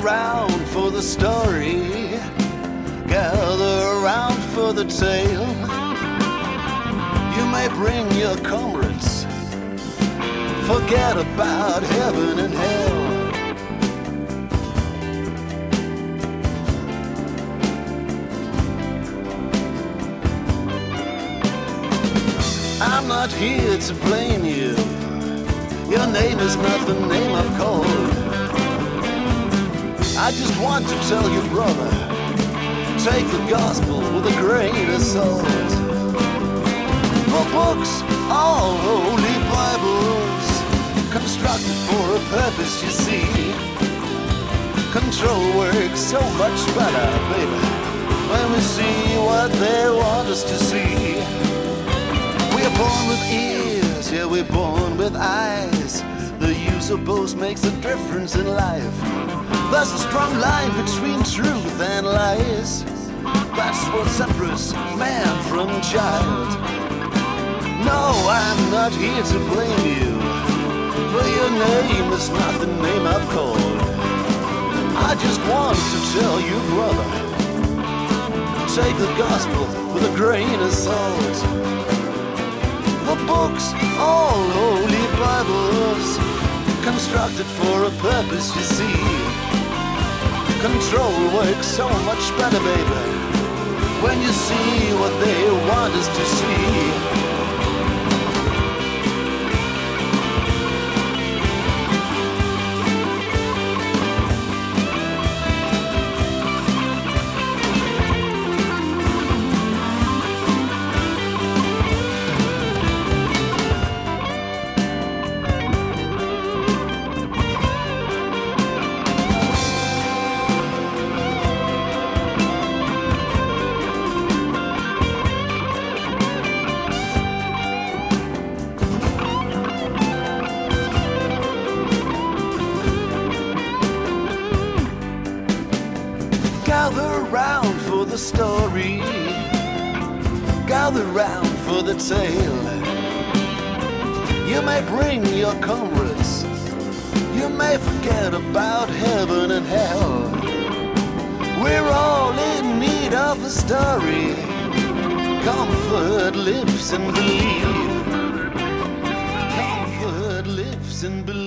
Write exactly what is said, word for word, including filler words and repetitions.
around for the story, gather around for the tale. You may bring your comrades, forget about heaven and hell. I'm not here to blame you. Your name is not the name I've called. I just want to tell you, brother, take the gospel with a grain of salt. The books, all holy Bibles, constructed for a purpose, you see. Control works so much better, baby, when we see what they want us to see. We are born with ears, yeah, we're born with eyes. The use of both makes a difference in life. There's a strong line between truth and lies. That's what separates man from child. No, I'm not here to blame you, but your name is not the name I've called. I just want to tell you, brother, take the gospel with a grain of salt. The books, all holy Bibles, constructed for a purpose, you see. Control works so much better, baby, when you see what they want us to see. Gather round for the story, gather round for the tale. You may bring your comrades, you may forget about heaven and hell. We're all in need of a story. Comfort lives in belief. Comfort lives in belief.